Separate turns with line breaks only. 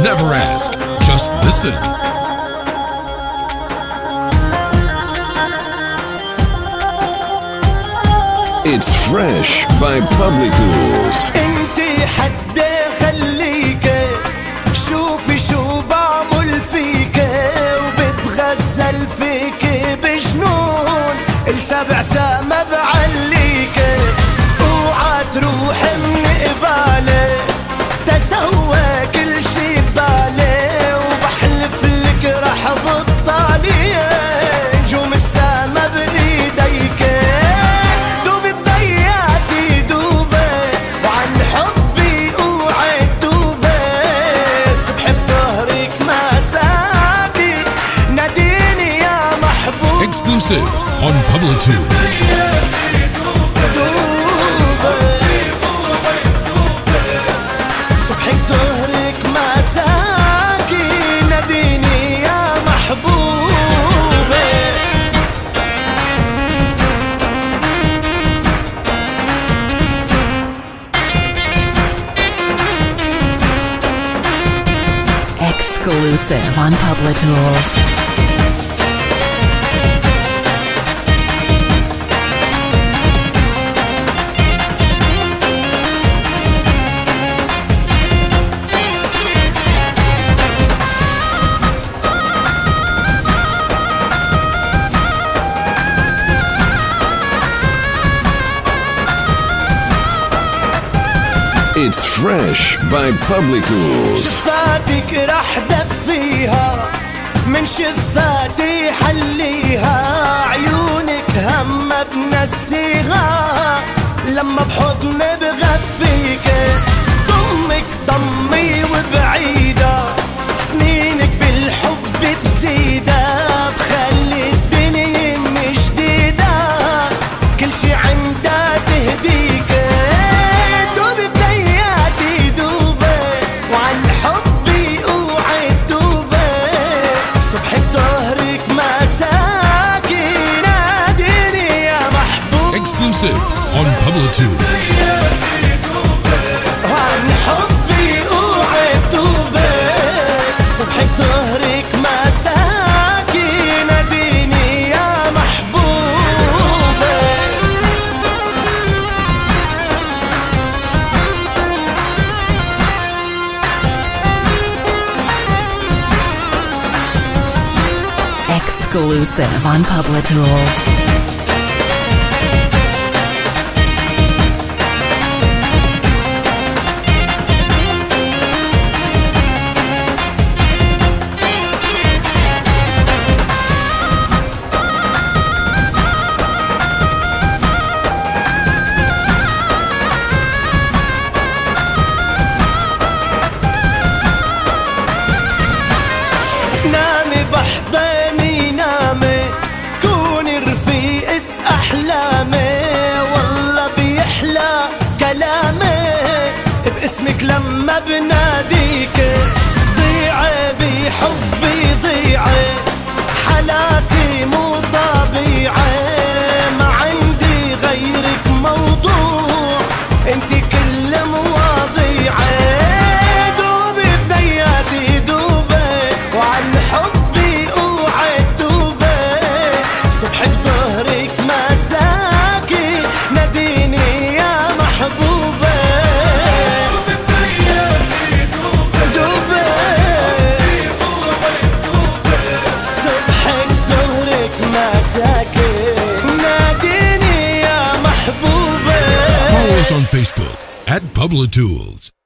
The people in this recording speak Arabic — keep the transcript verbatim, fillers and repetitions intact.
Never ask, just listen.
It's Fresh by Public Tools.
انتي حدي خليك شوفي شو بعمل فيك وبتغزل فيك بجنون السبع سما بعليك اوعى تروح من قبالي تسوى كل شي ببالي وبحلف لك رح بطالي نجوم السما بايديك دوبي بدياتي دوبي وعن حبي اوعي دوبي صبح بظهرك مساكي ناديني يا محبوب.
Exclusive on Public Tools.
Exclusive on Public Tools.
It's Fresh by Public Tools.
شفاتك رح دفيها من شفاتي حليها عيونك هم بنسيها لما بحضني بغفيك ضمك ضمي وبعيدة سنينك بالحب بزيدة بخلي الدنيا مش جديدة كل شي عندها تهديك
Exclusive on Public Tools.
عن حبي اوعي دوبك صبحك ظهرك مساكي ناديني يا محبوبة.
Exclusive on Public Tools.
نامي بحضني نامي كوني رفيقة أحلامي والله بيحلى كلامي باسمك لما بناديك ضيعي بحبي ضيعي حالاتي مو طبيعي ما عندي غيرك موضوع انتي كل مواضيعي دوبي بدياتي دوبي وعن حبي اوعي دوبي صبحك ظهرك مساكي ناديني يا محبوبة. دوبي صبحك ظهرك مساكي ناديني يا محبوبة.
Follow us on Facebook at Public Tools.